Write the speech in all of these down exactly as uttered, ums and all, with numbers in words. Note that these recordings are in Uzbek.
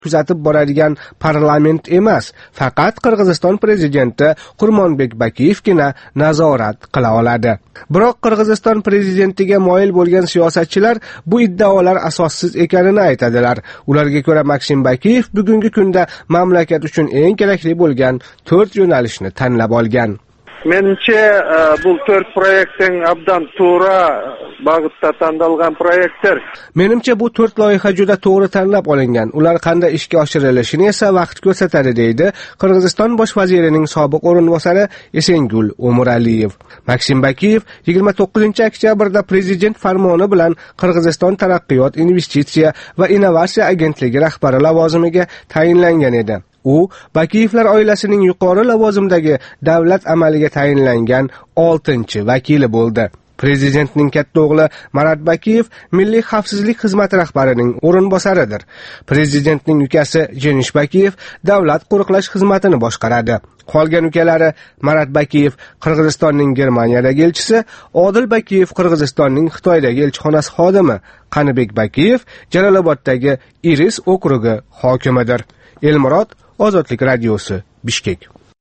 kuzatib boradigan parlament emas, faqat Qirg'iziston prezidenti Qurmonbek Bakiyevgina nazorat qila oladi. Biroq Qirg'iziston prezidentiga moyil bo'lgan siyosatchilar bu iddaolar asossiz ekanini aytadilar. Ularga ko'ra Maksim Bakiyev bugungi kunda mamlakat uchun eng kerakli bo'lgan to'rt yo'nalishni tanlab olgan. Menimcha bu to'rt proyektning abdan to'g'ri bag'itda tanlangan proyektlar. Menimcha bu to'rt loyiha juda to'g'ri tanlab olingan. Ular qanday ishga oshirilishini esa vaqt ko'rsatadi, deydi Qirg'iziston bosh vazirining sobiq o'rinbosari Esengul O'miraliyev. Maksim Bakiyev yigirma to'qqizinchi oktyabrda prezident farmoni bilan Qirg'iziston taraqqiyot, investitsiya va innovatsiya agentligi rahbari lavozimiga tayinlangan edi. U Bakiyevlar oilasining yuqori lavozimdagi davlat amaliga tayinlangan oltinchi vakili bo'ldi. Prezidentning katta o'g'li Marat Bakiyev Milliy xavfsizlik xizmati rahbarining o'rinbosaridir. Prezidentning ukasi Jenish Bakiyev davlat qo'riqlash xizmatini boshqaradi. Qolgan ukalari Marat Bakiyev Qirg'izistonning Germaniyadagi elchisi, Odil Bakiyev Qirg'izistonning Xitoydagi elchixonasi xodimi, Qanibek Bakiyev Jaloloboddagi Iris okrugi hokimidir. Elmurod, Ozodlik radiosi, Bishkek.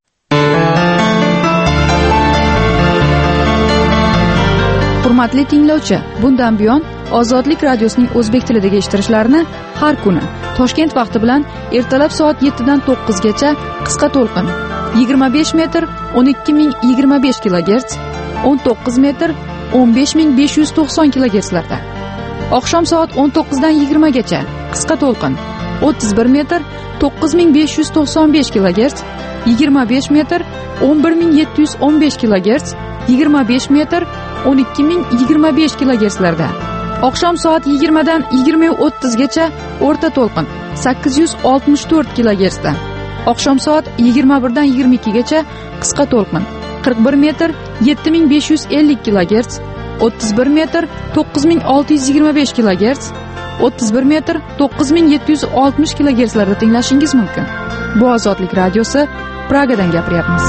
Hurmatli tinglovchi, bundan buyon Ozodlik radiosining o'zbek tilidagi eshittirishlarini har kuni Toshkent vaqti bilan ertalab soat yettidan to'qqizgacha qisqa to'lqin yigirma besh metr o'n ikki ming yigirma besh kilogerts, o'n to'qqiz metr o'n besh ming besh yuz to'qson kilogertslarda, oqshom soat o'n to'qqizdan yigirmagacha qisqa to'lqin o'ttiz bir metr to'qqiz ming besh yuz to'qson besh kilogerts, yigirma besh metr o'n bir ming yetti yuz o'n besh kilogerts, yigirma besh metr o'n ikki ming yigirma besh kilogertslarda, oqshom soat yigirmadan yigirma o'ttizgacha o'rta to'lqin sakkiz yuz oltmish to'rt kilogertsda, oqshom soat yigirma birdan yigirma ikkigacha qisqa to'lqin qirq bir metr yetti ming besh yuz ellik kilogerts, o'ttiz bir metr to'qqiz ming olti yuz yigirma besh kilogerts, o'ttiz bir metr to'qqiz ming yetti yuz oltmish kilogertslarda tinglashingiz mumkin. Bu Ozodlik radiosi, Pragadan gapiryapmiz.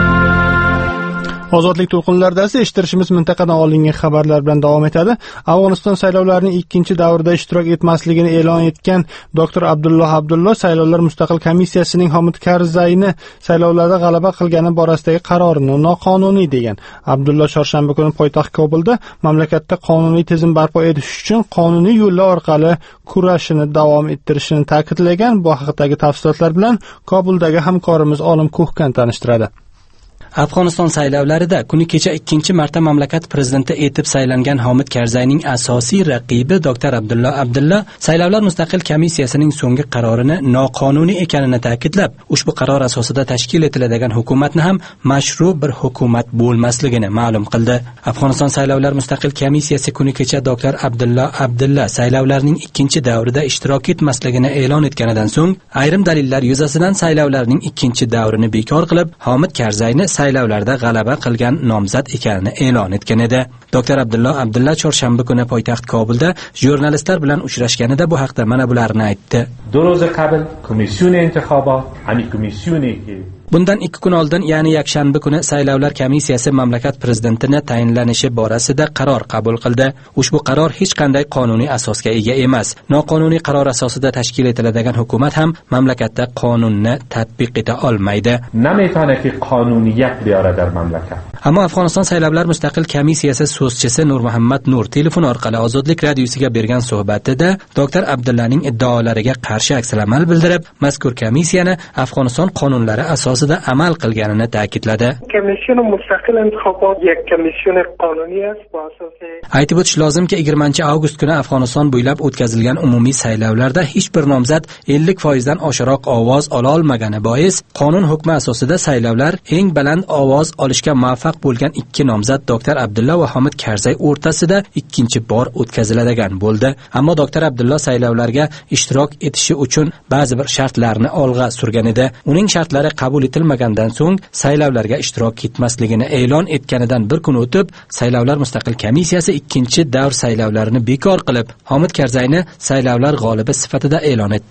Ozodlik to'lqinlarida esa eshittirishimiz mintaqadan olingan xabarlar bilan davom etadi. Afg'oniston saylovlarining ikkinchi davrida ishtirok etmasligini e'lon etgan doktor Abdulloh Abdulloh saylovlar mustaqil komissiyasining Hamid Karzayni saylovlarda g'alaba qilgani borasidagi qarorini noqonuniy degan. Abdulloh chorshanba kuni poytaxt Kobulda mamlakatda qonuniy tizim barpo etish uchun qonuniy yo'llar orqali kurashini davom ettirishini ta'kidlagan. Bu haqidagi tafsilotlar bilan Kobuldagi hamkorimiz Olim Kuhkan tanishtiradi. Afg'oniston saylovlarida kuni kecha ikkinchi marta mamlakat prezidenti etib saylangan Hamid Karzayning asosiy raqibi doktor Abdulloh Abdulloh saylovlar mustaqil komissiyasining so'nggi qarorini noqonuniy ekanini ta'kidlab, ushbu qaror asosida tashkil etiladigan hukumatni ham mashru bir hukumat bo'lmasligini ma'lum qildi. Afg'oniston saylovlar mustaqil komissiyasi kuni kecha doktor Abdulloh Abdulloh saylovlarning ikkinchi davrida ishtirok etmasligini e'lon etganidan so'ng, ayrim dalillar yuzasidan saylovlarning ikkinchi davrini bekor qilib, Hamid Karzayni saylovlarda g'alaba qilgan nomzod ekanini e'lon etgan edi. doktor Abdulloh Abdulloh chorshanba kuni poytaxt Kobulda jurnalistlar bilan uchrashganida bu haqda mana bularni aytdi. دو روز قبل کمیسیون انتخابات همین کمیسیونی که Bundan ikki kun oldin, ya'ni yakshanba kuni saylovlar komissiyasi mamlakat prezidentini tayinlanishi borasida qaror qabul qildi. Ushbu qaror hech qanday qonuniy asosga ega emas. Noqonuniy qaror asosida tashkil etiladigan hukumat ham mamlakatda qonunni tatbiq eta olmaydi. نمیتونه که قانونیت بیاره در مملکت. Ammo Afg'oniston saylovlar mustaqil komissiyasi so'zchisi Nur Muhammad Nur telefon orqali Ozodlik radiosiga bergan suhbatida doktor Abdullaning iddaolariga qarshi aksamal bildirib, mazkur komissiyani Afg'oniston qonunlari asosida amal qilganini ta'kidladi. Komissiyon mustaqil intihobat یک کمیسیون قانونی است با اساس Aytib o'tish lozimki, yigirmanchi avgust kuni Afg'oniston bo'ylab o'tkazilgan umumiy saylovlarda hech bir nomzod ellik foiz dan oshiqroq ovoz ola olmagani bois, qonun hukmi asosida saylovlar eng baland ovoz olishga muvaffaq bo'lgan ikki nomzod doktor Abdulloh va Hamid Karzay o'rtasida ikkinchi bor o'tkaziladigan bo'ldi. Ammo doktor Abdulloh saylovlarga ishtirok etishi uchun ba'zi bir shartlarni olg'a surgan edi. Uning shartlari qabul etilmagandan so'ng saylovlarga ishtirok etmasligini e'lon etganidan bir kun o'tib, saylovlar mustaqil komissiyasi ikkinchi davr saylovlarini bekor qilib, Hamid Karzayni saylovlar g'olibi sifatida e'lon etdi.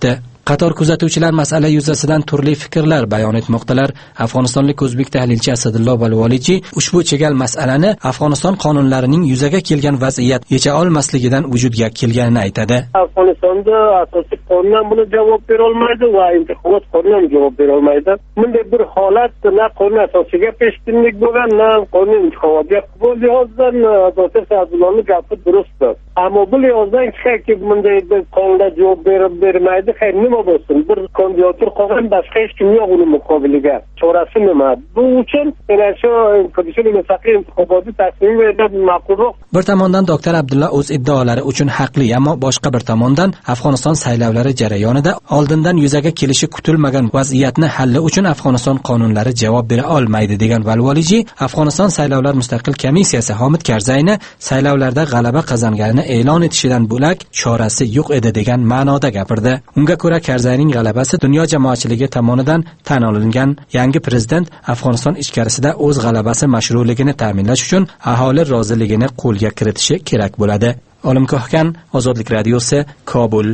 Qator kuzatuvchilar masala yuzasidan turli fikrlar bayon etmoqdalar. Afg'onistonlik o'zbek tahlilchi Asadullo Balvolichi ushbu chigal masalani Afg'oniston qonunlarining yuzaga kelgan vaziyat yecha olmasligidan vujudga kelganini aytadi. Afg'onistonda asosiy qonun buni javob bera olmaydi va intixobot qonun javob bera olmaydi. Bunday bir holat na qonun asosiga peshqadamlik bo'lgan, na qonun intixobotga bu lihozdan doktor Asadulloning gapi durustdir. Ammo bu lihozdan hech bunday qonunga javob berib bermaydi. Nima bo'lsin, bir kandidatur qolgan, boshqa hech kim yo'q uni muqobiliga. Chorasi nima? Bu uchun yana shu komissiya mustaqil intiqobotni tasdiq etib ma'qulroq. Bir tomondan doktor Abdulla o'z iddaolari uchun haqli, ammo boshqa bir tomondan Afg'oniston saylovlari jarayonida oldindan yuzaga kelishi kutilmagan vaziyatni halli uchun Afg'oniston qonunlari javob bera olmaydi degan Valvoliji, Afg'oniston saylovlar mustaqil komissiyasi Homid Karzayni saylovlarda g'alaba qozonganini e'lon etishidan bo'lak chorasi yo'q edi degan ma'noda gapirdi. Unga ko'ra Karzayning g'alabasi dunyo jamoatchiligi tomonidan tan olingan. Yangi prezident Afg'oniston ichkarisida o'z g'alabasi mashruligini ta'minlash uchun aholi roziligini qo'lga kiritishi kerak bo'ladi. Olim Kohkan, Ozodlik radiosi, Kobul.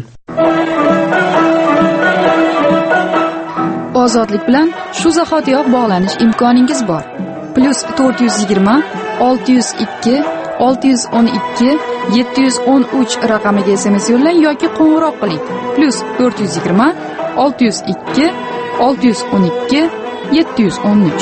Ozodlik bilan shu zahotiyoq bog'lanish imkoningiz bor. Plus to'rt yuz yigirma olti yuz ikki olti yuz o'n ikki yetti yuz o'n uch raqamiga S M S yo'llang yoki qo'ng'iroq qiling. Plus to'rt yuz yigirma olti yuz ikki olti yuz o'n ikki yetti yuz o'n uch.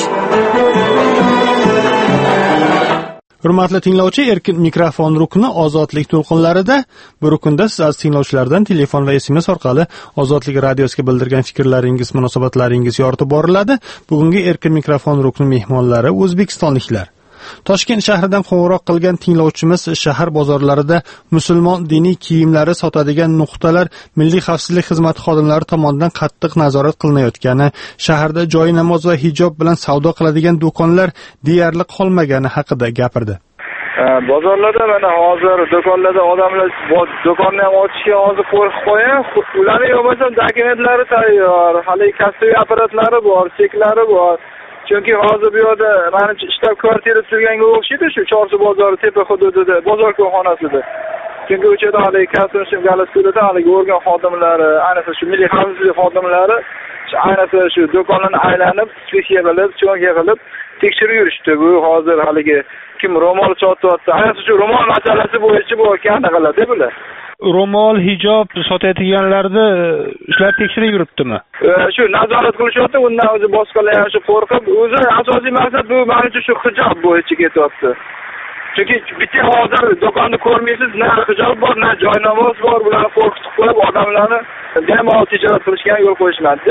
Hurmatli tinglovchi, erkin mikrofon rukni ozodlik to'lqinlarida bu rukunda siz aziz tinglovchilardan telefon va S M S orqali Ozodlik radiosiga bildirgan fikrlaringiz, munosabatlaringiz yoritib boriladi. Bugungi erkin mikrofon rukni mehmonlari o'zbekistonliklar. Toshkent shahridan qo'ng'iroq qilgan tinglovchimiz shahar bozorlarida musulmon diniy kiyimlari sotadigan nuqtalar Milliy xavfsizlik xizmati xodimlari tomonidan qattiq nazorat qilinayotgani, shaharda joy namoz va hijob bilan savdo qiladigan do'konlar deyarli qolmagani haqida gapirdi. Bozorlarda mana hozir do'konlarda odamlar do'konni ham ochishga hozir qo'rqib qo'ygan. Ularning bo'lmasa dokumentlari tayyor, hali kassaviy apparatlari bor, cheklari bor. Chunki hozir bu yerda menimcha ishtab kvartira tuzilganga o'xshaydi shu Chorsu bozori tepa hududida, bozor korxonasida. Chunki o'chada hali kassaviy galastudida hali organ xodimlari, ayniqsa shu milliy xavfsizlik xodimlari, ayniqsa shu do'konlarni aylanib, spesiya qilib, cho'nga qilib tekshirib yurishdi. Bu hozir haligi kim ro'mol sotyapti, ayniqsa shu ro'mol masalasi bo'yicha bu ekanini qiladi bular. Ro'mol, hijob sotayotganlarni ishlar tekshirib yuribdimi? Shu nazorat qilishyapti, undan o'zi boshqalar ham shu qo'rqib, o'zi asosiy maqsad bu menimcha shu hijob bo'yicha ketyapti. Chunki bitta hozir do'konni ko'rmaysiz, na hijob bor, na joy namoz bor, bularni qo'rqitib qo'yib odamlarni bemalol tijorat qilishga yo'l qo'yishmadi.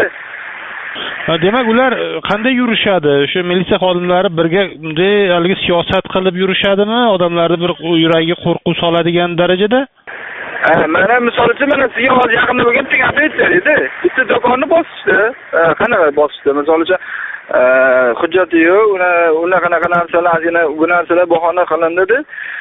Demak, ular qanday yurishadi? Shu militsiya xodimlari birga bunday haligi siyosat qilib yurishadimi? Odamlarni bir yuragiga qo'rquv soladigan darajada? Mana misol uchun mana sizga hozir yaqinda bo'lgan gapni aytaylik-da. Bitta do'konni bosishdi. Qanaqa bosishdi? Misol uchun hujjati yo'q, uni uni qanaqa narsalar, yana bu narsalar bahona qilindi.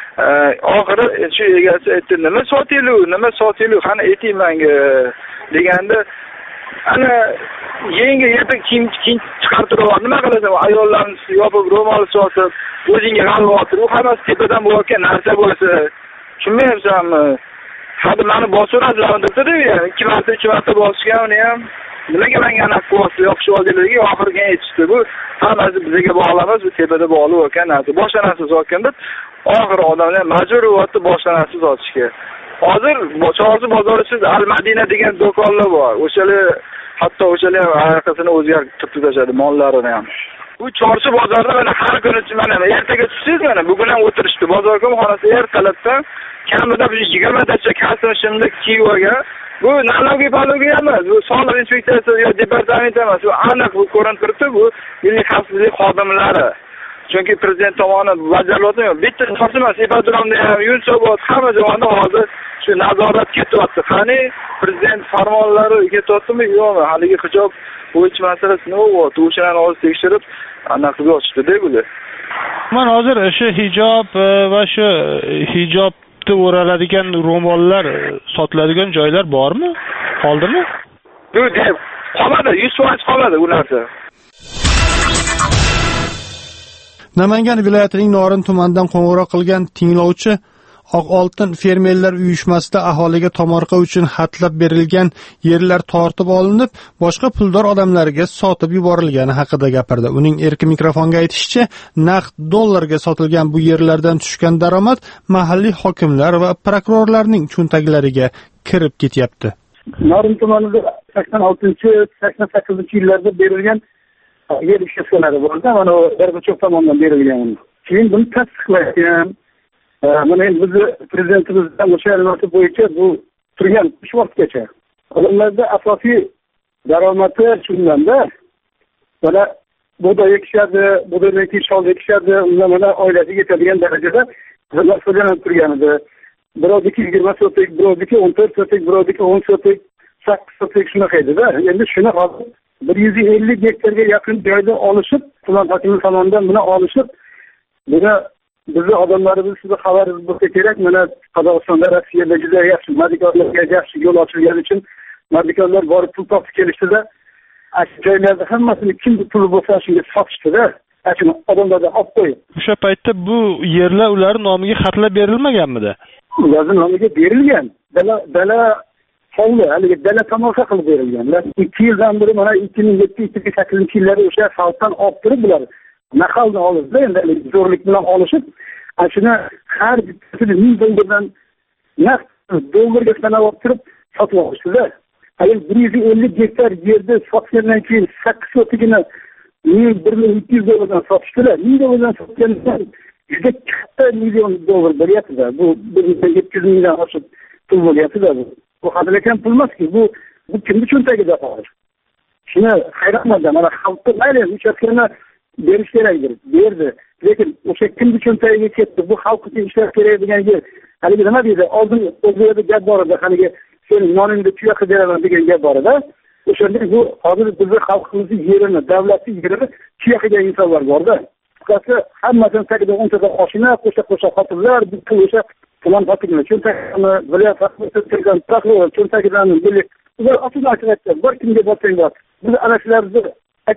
Oxiri shu egasi aytdi, nima sotilu, nima sotilu, qani ayting menga deganda, ana yangi yerda kim kim chiqartirib, nima qilasan? Ayollarni yopib ro'mol sotib, o'zingga g'alva olib, u hammasi tepadan bo'layotgan narsa bo'lsa, tushunmayapsanmi? Hadi meni bosiradilar debdi-da, ikki marta, uch marta bosishgan uni ham. Nimaga menga anaqa qo'yib yoqishib oldilarga oxirgi aytishdi. Bu hammasi bizga bog'lamas, bu tepada bog'lab o'tgan narsa. Boshqa narsa sotgan deb, oxiri odamlar majbur bo'lyapti boshqa narsa sotishga. Hozir Chorsu bozorida Al-Madina degan do'konlar bor. O'shalar hatto o'shalar ham harakatini o'zgartirib tashladi, mollarini ham. Bu Chorsu bozorida mana har kuni mana ertaga tushsiz mana bugun ham o'tirishdi. Bozor korxonasi ertalabdan kamida bir yigirmatacha kasb-ishimda kiyib olgan. Bu налоговый palogi emas, bu soliq inspeksiyasi yo departament emas, bu aniq bu ko'rinib turibdi, bu milliy xavfsizlik xodimlari. Chunki prezident tomonidan bajarilyapti. Bitta shaxs emas, ipodromda ham, Yunusobod hamma joyda hozir shu nazorat ketyapti. Qani prezident farmonlari ketyaptimi yo'qmi? Haligi hijob bo'yicha masalasi nima bo'lyapti? O'shani hozir tekshirib, aniq qilib ochishdi-da bular. Men hozir shu hijob va shu hijob o'raladigan ro'mollar sotiladigan joylar bormi? Qoldimi? Yo'q, deb qolmadi, yuz foiz qolmadi u narsa. Namangan viloyatining Norin tumanidan qo'ng'iroq qilgan tinglovchi Oq oltin fermerlar uyushmasida aholiga tomorqa uchun xatlab berilgan yerlar tortib olinib, boshqa puldor odamlarga sotib yuborilgani haqida gapirdi. Uning erki mikrofonga aytishicha, naqd dollarga sotilgan bu yerlardan tushgan daromad mahalliy hokimlar va prokurorlarning cho'ntaklariga kirib ketyapti. Norin tumanida sakson oltinchi sakson sakkizinchi yillarda berilgan yer ishxonalari bo'ldi. Mana Gorbachev tomonidan berilgan. Keyin buni tasdiqlagan. Mana endi bizni prezidentimizdan o'sha albatta bo'yicha bu turgan uch vaqtgacha. Odamlarda asosiy daromadi shundanda, mana bug'doy ekishadi, bug'doydan keyin shol ekishadi, undan mana oilasiga yetadigan darajada xizmat foydalanib turgan edi. Birovniki yigirma sotik, birovniki o'n to'rt sotik, birovniki o'n sotik, sakkiz sotik shunaqa edi-da. Endi shuni hozir bir yuz ellik gektarga yaqin joyda olishib, tuman hokimi tomonidan buni olishib, buni bizni odamlarimiz sizni xabaringiz bo'lsa kerak, mana Qozog'istonda, Rossiyada juda yaxshi mardikorlarga yaxshi yo'l ochilgani uchun mardikorlar borib pul topib kelishdida, shu joylarda hammasini kim puli bo'lsa shunga sotishdi-da. Shuni odamlarga olib qo'yib. O'sha paytda bu yerlar ular nomiga xatlab berilmaganmidi? Ularning nomiga berilgan. Dala dala hovli, haligi dala tomorqa qilib berilgan. ikki yildan beri mana ikki ming yetti ikki ming sakkizinchi yillarda o'sha xalqdan olib turib bular naqalni olishdi, endi zo'rlik bilan olishib, shuni har bittasini ming dollardan naqd dollarga sanab olib turib sotib olishdi-da. Ayol bir yuz ellik gektar yerda sotgandan keyin sakkiz sotigini bir ming ikki yuz dollardan sotishdilar. ming dollardan sotgandan juda katta million dollar bo'lyapti-da. Bu bir ming yetti yuz mingdan oshib pul bo'lyapti-da bu. Bu hadalakan pul emas-ki, bu bu kimning cho'ntagida qoladi? Shuni hayronman-da, mana xalqqa mayli uchastkani berish kerakdir, berdi. Lekin o'sha kimning cho'ntagiga ketdi? Bu xalq uchun ishlash kerak degan yer. Haligi nima deydi? Oldin o'zida gap bor edi, haligi sen noningni tuya qilib beraman degan gap bor edi. O'shanda bu hozir bizning xalqimizning yerini, davlatning yerini tuya qilgan insonlar bor-da. Qisqasi hammasini tagida o'ntadan oshina, qo'sha-qo'sha xotinlar, bu o'sha tuman hokimi cho'ntagini, viloyat hokimi cho'ntagidan, prokuror cho'ntagidan bilib, ular ochiq aytib, bir kimga borsang bor. Biz ana shularni